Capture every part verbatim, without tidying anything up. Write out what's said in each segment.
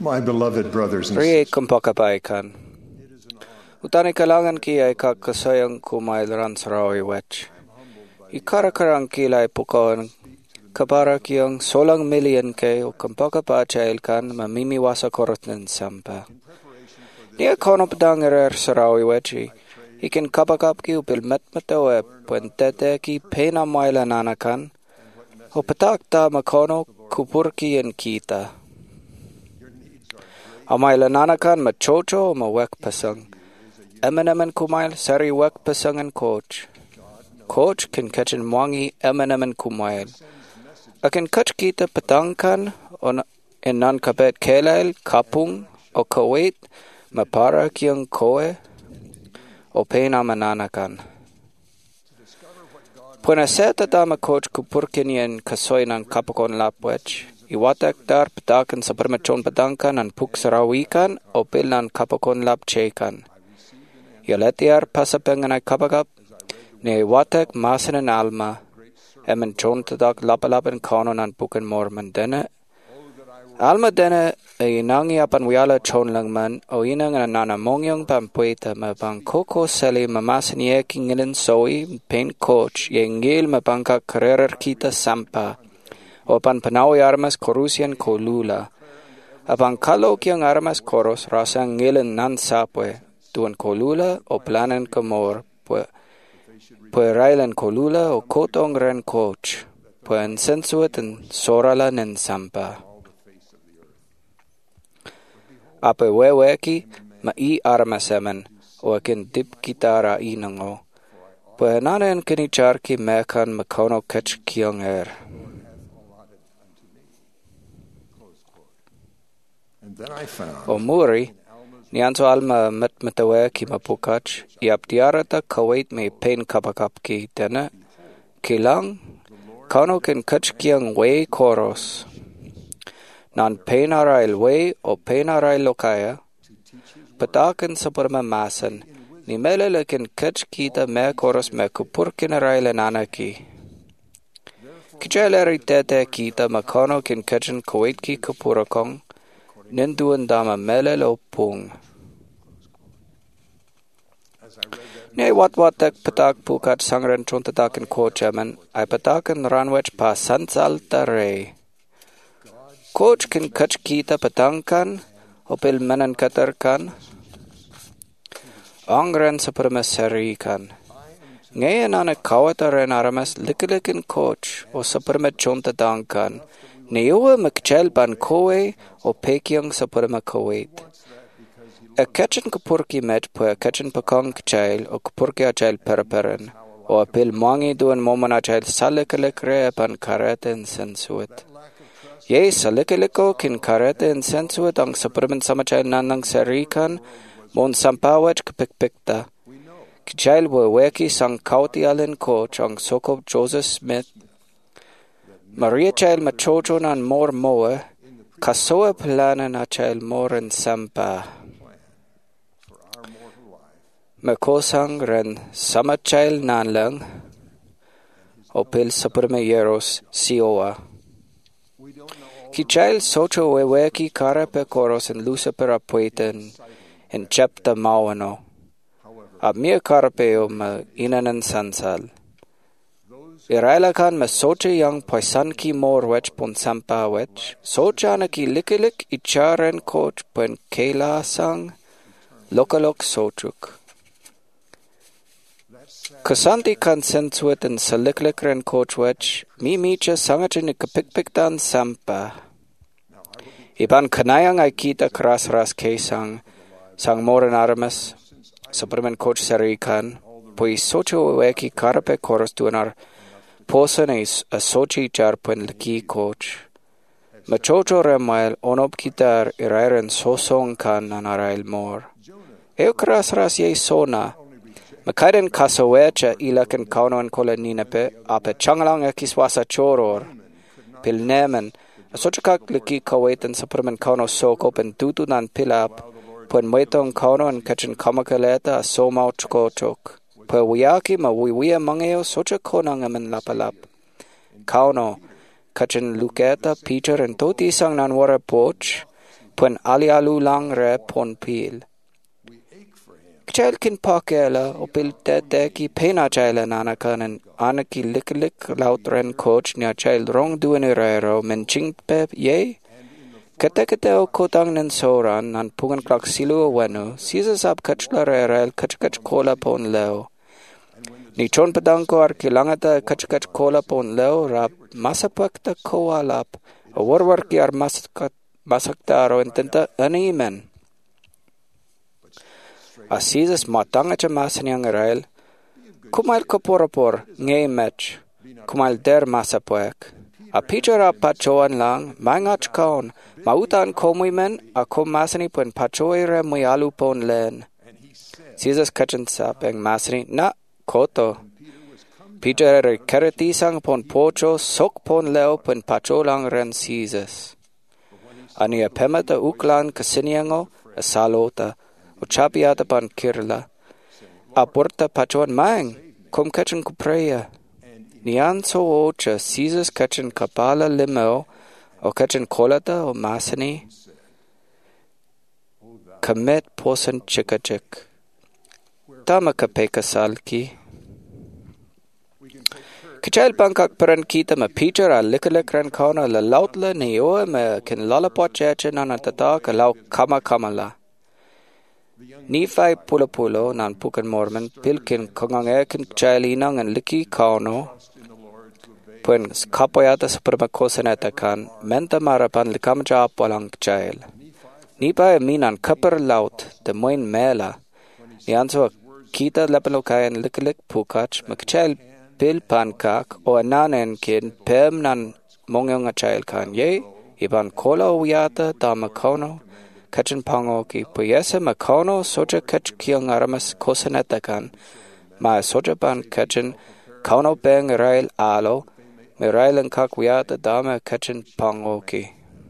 My beloved brothers and Rie sisters, kumpakabaikan. Utani kalangan ki ay kakasayang kumail ransarawi wech. Ikarakarang kilay pukon kapara kiyang solang million kay o kumpakabachail kan mamimiwasa korotnin sampa. Nia kono padangerer sarawi wechi. Ikin kapakap ki upil metmatawe puentete ki pena maila nanakan. O patakta makono kupurki en kita. Amaila nanakan machocho o mawek pasang. Emenemen kumail sari wek pasang en coach. Coach kin kachin mwangi emenemen kumail. Akin kach kita patangkan on en nan kapet kelail kapung o kawait mapara kiyang koe o pena mananakan. Puna seta dama coach kupurkin yen kasoy ng kapakon lapwech. Iwatak dar patakan sa permachon patangkan an puksarawikan o pil ng kapakon lapchekan. Yaletiar pasapengan ay kapakap ni iwatak masan an alma emen chon tadak lapalapan konon an pukan morman dene. Alma dene ay inangi apan wiyala chon lang man o inang nananamongyong pampuita mabang koko sali mamasan yeking ngilin soy pain coach yengil mabangka karerer kita sampa. O pan panawi armas korusian kolula. Apang kalo kiyang armas koros rasang ngilan nan sapwe. Tuan kolula o planen kamor. Pue, pue railan kolula o kotong ren coach. Pue en sensuet en sorala nen sampa. Ape weweki ma i armas emen. O akin dip kitara inango. Pue nanen kinicharki mekan makono kech kiyang er. O muri, nianso alma metmetawe ki mapukach, iaptiarata kawait me pain kapakap ki dena, kilang, kano kin kach kiyang way koros. Nan pain arail way o pain arail lokaya, patakan sa permamasan, ni melelekin kach kita me koros me kupurkin arail ananaki. Kicheleri tete kita makano kin kachin kawait ki kupurakong, ninduan dama melelo pung. Nei watwatek patak pukat sangren chuntatakan kochaman, ay patakan ranwech pa sansal tare. Coach kin kach kita patangkan, opil menan katarkan, angren sa permasarikan. Ngayon na kawataren aramas likilikin coach o sa permet chuntatangkan, Niuwa makchelban koe o pekiang sa purma kawait. A kachin kapurki met po a kachin pakong kchail o kapurki a chail perperen o apil mwangi duan momon a chail salikalik pan karete en sensuit. Ye salikiliko kin karete en sensuit ang sa purman sama chail nanang sarikan mon sampawech kapikpikta. Kchail waweki sang kauti alin coach ang sokop Joseph Smith Maria chail machocho nan mor moe, kasoa plana na chail moren sampa. Makosang ren sama chail nan lang, opil sapurme yeros sioa. Ki chail socho weweki karape koros en lusa per apueten en chepta mawano. Ab mia karapeo ma inanan sansal. Irailakan ma soche yang poisan ki mor wech pon sampa wech, socha na ki likilik icharen coach pon kela sang, lokalok sochuk. Kasanti kan sensuet en saliklik ren coach wech, mi micha sangachin ikapikpiktan sampa. Iban kanayang ay kita kras ras kay sang, sang moren armas, sa permen coach sarikan, poi socho weki karape koros tuanar, Posan is a sochi charpen laki coach. Machocho remail onob kitar irairen sosong kan nanarail mor. Eo kras ras ye sona. Makaiden kasawecha ilakan kaunon kola ninape ape changlang ekiswasa choror. Pilnemen a sochakak laki kawaitan sa permen kauno sokop en tutunan pilap. Puen moitong kaunon kachin kamakaleta a somau chkochok. Pa wiyaki ma wiwiya mangeo socha konang aman lapalap. Kauno, kachin luketa Peter and toti sang nan wara poch, pun alialu lang re pon pil. Kchail kin pakela o pil tete ki pena chaila nanakanan anaki liklik lautren coach nia chail rong duenirero men chingpe ye. Kete kete o kotang nen soran nan pungan klak silu o wenu, Caesar sab kachla rerel kach kach kola pon leo. Ni chon pedangko ar kilangata kach kach kola pon leo rap masapakta koalap, o warwar ki ar masakat masakta aro intenta animen. A Caesar matanga cha masanyang rel, kumail koporapor ngay match, kumail der masapuek. A pitcher a pachoan lang, mangach kaon, mautan komuimen, a kom masani pun pachoire muyalu pon len. Caesar kachan sapeng masani, na, koto. Pitcher re karatisang pon pocho, sok pon leo pun pacho lang ren Caesar. Ani a pemata uklan kasiniango, a salota, o chapiata pan kirla. A porta pachoan mang, kom kachan kupreya. Nian so ocha Caesar kachan kapala limo o kachan kolata o masani kamet posan chikachik. Tama kapeka salki. Kachail pankak peran kita ma pitcher a likalek ran kauna la lautla ni oa ma kin lalapot chachan anatata ka lau kama kamala. Nifai pula pulo nan pukan morman pilkin kongangekin chailinang and liki kauno. Puen kapoyata superma kosanetakan menta marapan likamja polang chail. Nipa minan kapar laut de moin mela. Nianso kita lepalokayan liklik pukach makchail pil pankak o ananen kin pem nan mongyong chail kan ye iban kola uyata da makono kachin pango ki puyesa makono soja kach kiang aramas kosanetakan ma soja ban kachin kauno beng rail alo me railan kakwiyata dama kachin pangoki.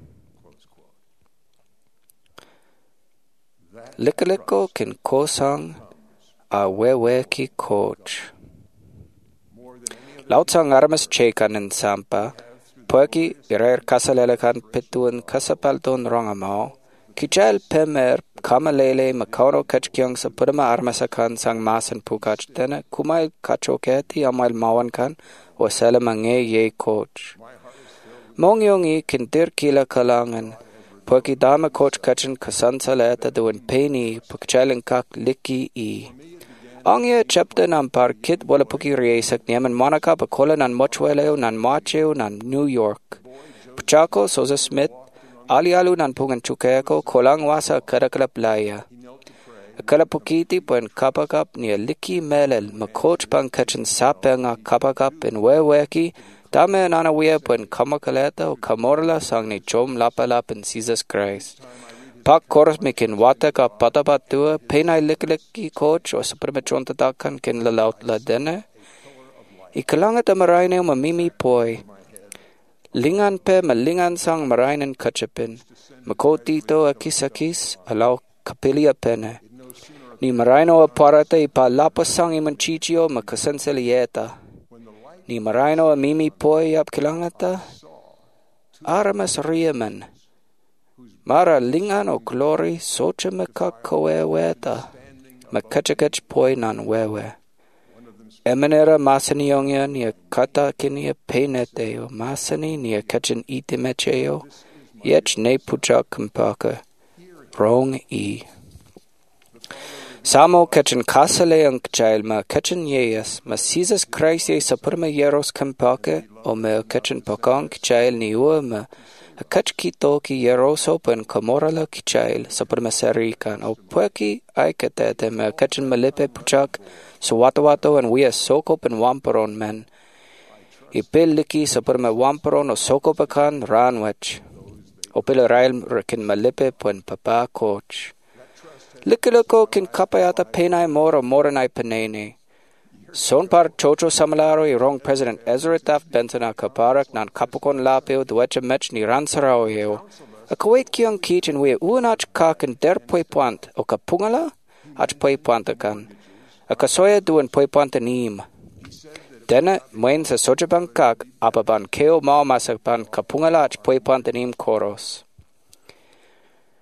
Likaliko kin kosang a weweki coach. Lautsang armas chekan in sampa, poeki irer kasalelekan pituan kasapalton rongamo, kichal pemer kamalele makono kachkyang sa purama armasakan sang masan pukach tena kumail kachoketi amal mawankan, o salamange ye coach. Mongyongi kintir kila kalangan, poki dama coach kachin kasansaleta duan peni pukchalin kak liki i. Angya chapter nan par kit wala puki riesak niyaman Monaca pakola nan mochweleo nan macheo nan New York. Puchako Sosa Smith, alialu nan pungan chukeko kolang wasa karakalap laya. Kalapukiti puen kapakap niya liki melel ma coach pang kachin sapenga kapakap in weweki dame nanawia puen kamakaleta o kamorla sang ni chom lapalap in Jesus Christ. Pak koros mikin wataka patapatua penay likiliki coach o supremachon tatakan kin lalaut la dene. Ikalangat amaraine mamimi poi. Lingan pe malingan sang marainen kachapin. Makotito akisakis alaw kapilia pene. Ni maraino a parata i pa lapasang i manchichio makasanselieta. Ni maraino a mimi poi ap kilangata. Aramas riaman. Mara lingan o glory socha makakaweweta. Makachakach poi nan wewe. Emanera masani yongya niya kata kinia peneteo. Masani niya kachin itimecheo. Yech ne puchak kumpaka. Wrong e. Samo kachin kasale ang kchail ma kachin yeyas ma Jesus Christ ye sapurma yeros kampake o me kachin pakang kchail ni ua ma a kach kito ki yeros open kamorala kchail sapurma serikan o pueki ay katete ma kachin malipe puchak so watawato and we a sokop and wamparon men. Ipil liki sapurma wamparon o sokopakan ranwech. O pila rail kin malipe puen papa coach. Likiloko kin kapayata penai mora moranai penene. Son par chocho samalaro i rong President Ezra Taft Benson a kaparak nan kapokon lapeo duecha mech ni ransarao yeo. A kuwait kiang kitchen we uanach kak and der poi puant o kapungala ach poi puantakan. A kasoya duan poi puantanim. Dena muen sa sojaban kak apaban keo mao masapan kapungala ach poi puantanim koros.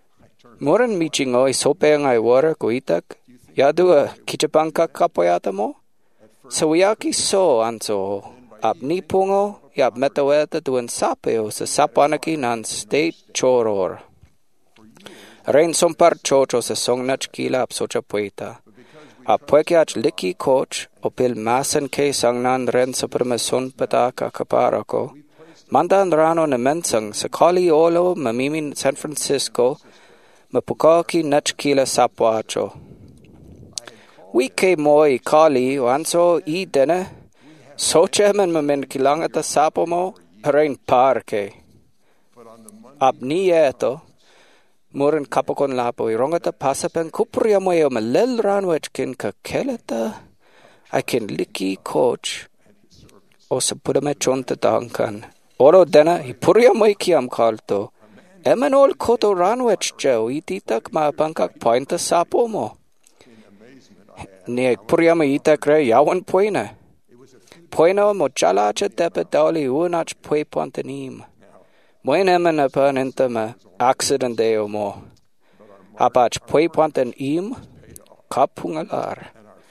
Moran michingo I sope ngai water ko itak. Yadua kichapangka kapoyata mo. Sawiyaki so anso. Ap nipungo yap metaweta tuan sapeo sa sapanaki nan state choror. Rain sompar chocho sa songnach kila ap socha pueta. Ap puekiach liki coach opil masan ke sangnan ren sa permason pataka kaparako. Mandan rano na mensang sa Kali Olo mamimin San Francisco mapukaki nach kila sapwacho. Wike moi Kali wanso I dene. Socha man mamin kilangata sapo mo rain parke. Ap ni eto. Muren kapokon lapo irongata pasapen kupria moyo malel ranwech kin ka keleta. I can liki coach. O sa pudame chonta dankan. Oro dena hipuria moy kiam kalto. Emanol koto ranwech jo ititak ma pankak pointa sapo mo. Ni puria mo itak re yawan poina. Poina mo chalacha tepe dali unach poi pontanim. Moin eman apan intama accident deo mo. Apach poi pontan im kapungalar.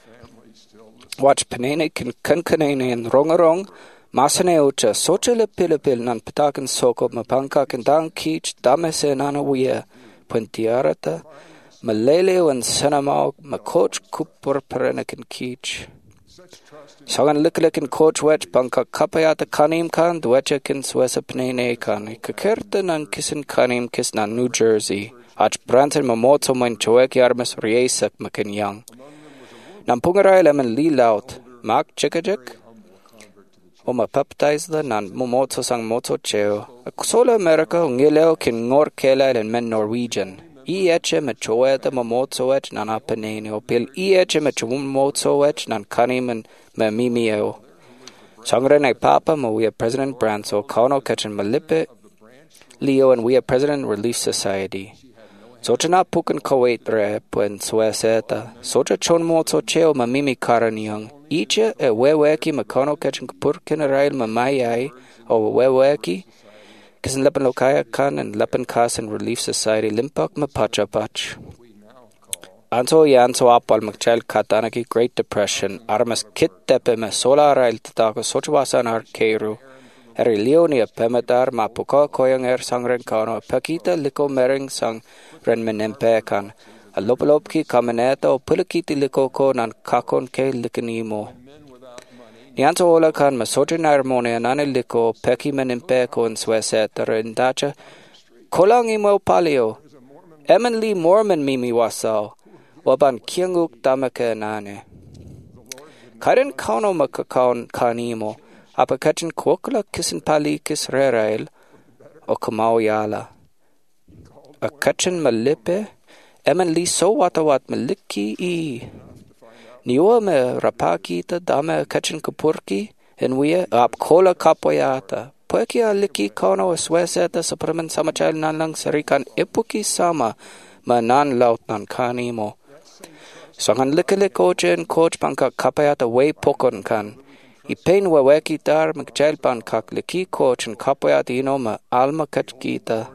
Watch penene kin kankanene in rongarong. Masane ucha socha le pilipil nan patakan soko mapanka kendang kich damese nana wia puntiarata malele wan sanamau makoch kupur perenakin kich. Sangan liklikin coach wech panka kapayata kanim kan duecha kin swesa pnene kan kakerta nan kisin kanim kis nan New Jersey ach branten mamoto man choek yarmas riesak makin yang. Nampungaray lemon li laut mak chikajik o mapaptize the nan momoto sang moto cheo. Sola America ngileo kin ngor kela and men Norwegian. I eche me choeta momoto ech nan apenene o pil I eche me chomoto ech nan kanim and me mimio. Sangre na papa mo we are President Branso Kano Kachin Malipe Leo and we are President Relief Society. Socha na pukan Kuwait re puen sueseta. Socha chon moto cheo ma mimi karaniang. Icha e weweki makano kachin kapur kinarail mamayay o weweki kisan lepan lokaya kan and lepan kas and Relief Society limpak mapachapach. Anso yanso apal magchal katanaki Great Depression armas kit tepe me sola rail tatako sochwasan ar keiru. Eri leonia pemetar mapuka koyang er sangren kano pakita liko mering sang ren menempe kan. A lopolopki kameneta o pulakiti liko ko nan kakon ke likanimo. Nianso ola kan masocha narmonia nane liko peki menempe ko in sweseta ren dacha. Kolang imo palio. Eman li Mormon mimi wasao. Waban kianguk damake nane. Karen kano makakaon kanimo. Apakachin kwokla kisin pali kis rerail o kamao yala. A kachin malipe, eman li so watawat maliki I. Niwa me rapaki ta dame kachin kapurki, en wia ap kola kapoyata. Puekia liki kono sweseta sa praman samachal nan lang sarikan ipuki sama ma nan laut nan kanimo. Sangan likilik ochen coach panka kapayata way pokon kan. Ipain waweki dar magjalpan kak liki coach and kapayata ino ma alma kachkita.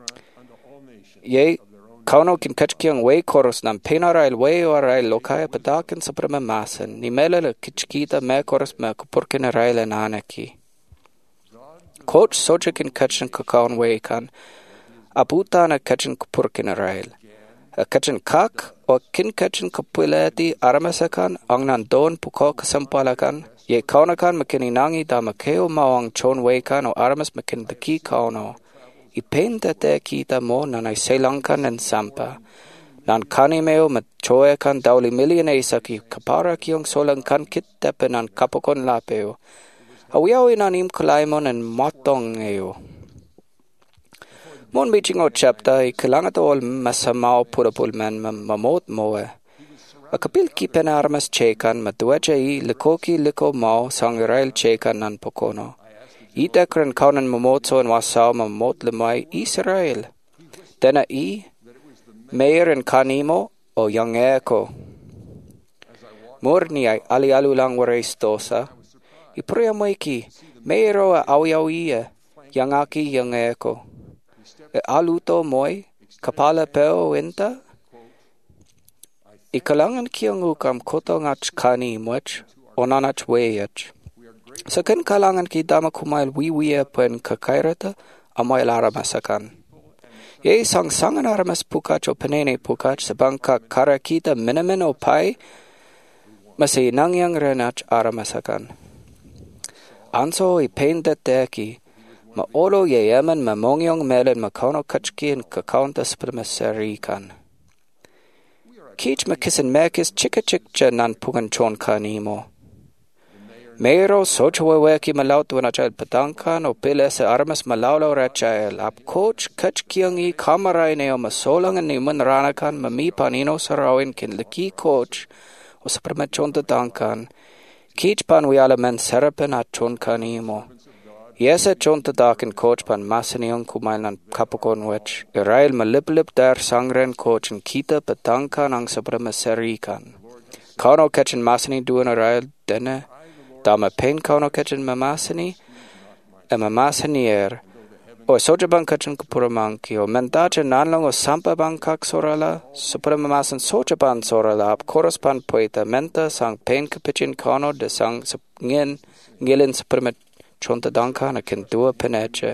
Ye kauno kin kachkiang way koros nam penarail way orail lokaya padakin sa prama masan. Ni melala kichkita me koros me kupurkin arail ananaki. Coach soja kin kachin kakaon way kan. Abutana kachin kupurkin arail. A kachin kak o kin kachin kapulati aramasakan ang nandon puko kasampalakan. Ye kaunakan makininangi da makeo mawang chon wekan o aramas makindaki kauno. Ipen tate kita mo nanay selangkan and sampa. Nan kanimeo machoekan dauli millionay saki kapara kiyong solangkan kit tepe nan kapokon lapeo. Awiyaw inanim kalaimon and motong eo. Mon meeting o chapter I kailangan to all masamao purapul man mamot moe. A kapil ki penarmas chekan maduacha I likoki liko mao sangirail chekan nan pokono. Ita kren kaunan mamotso and wasao mamot limay Israel. Dena I mayor and kanimo o yang eko. Murni ay alialu lang warais dosa. Ipuria moiki mayro a awiawiya yang aki yang eko. E aluto moy Kapala peo winta. Ikalangan kiangu kam kotongach kani much onanach weyach. Sakin kalangan ki dama kumail wiwiya pen kakairata amoy laramasakan. Ye sang sangan aramas pukach o penene pukach sa bangka karakita minamin o pai masay nangyang renach aramasakan. Anso i paindet deki ma olo ye yaman ma mongyong melin ma kono kachki and kakaunta sprimasarikan. Kich ma kisin mekis chika chikcha nan pugan chon kanimo. Mero sochweweki malaut wanachal patankan o pilese armas malaulau rachael ap coach kachkiangi kamaray neo masolangan ni manranakan mami panino sarawin kin liki coach o sa permachon tatankan kich pan wialaman serapen at chon kanimo. Yesa chon tatakin coach pan masaniong kumailan kapokon wech irail maliplip dar sangren coach and kita patankan ang sa permasarikan. Kano kachin masani duan irail dene Dama pain kauno kachin mamasani, e mamasanier, o soja bang kachin kupuramangki, o mendaja nanlong o sampa bang kak sorala, supra mamasan soja ban sorala, ap koros pan poeta menta sang pain kapichin kauno de sang ngin, ngilin suprema chonta danka na kin dua peneche.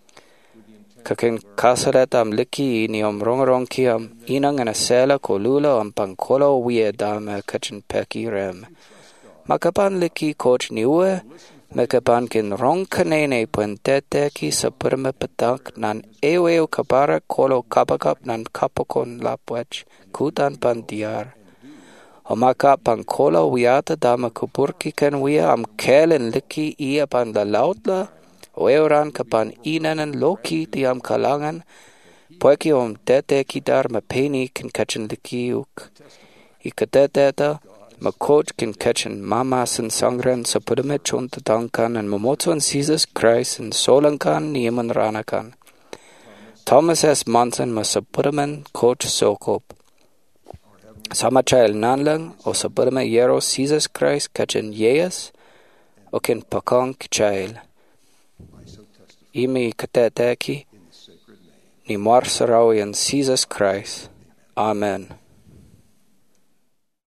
Kakin kasaret am liki ni om rongrong ki am inang ana sela kolula am pangkolo wie dama kachin peki rem. Makapan liki coach niwe, makapan kin rong kanene puentete ki sa purma patak nan eweo kabara kolo kapakap nan kapokon lapwech kutan pan diar. O maka pan kolo wiata dama kupurki ken wia am kelen liki ia pan la lautla, o euran kapan inanan loki ti am kalangan, poeki om tete ki dar ma peni kin kachin liki uk. Ikatete ma coach can catch and mamas and sangren sa pudamet chon tatankan and momotso and Jesus Christ and solankan niyaman ranakan. Thomas S. Monson ma sa pudaman coach sokop. Sama chael nanlang o sa pudaman yero Jesus Christ kachin yeyas o kin pakong chael. Imi kateteki ni mar sarawi and Jesus Christ. Amen.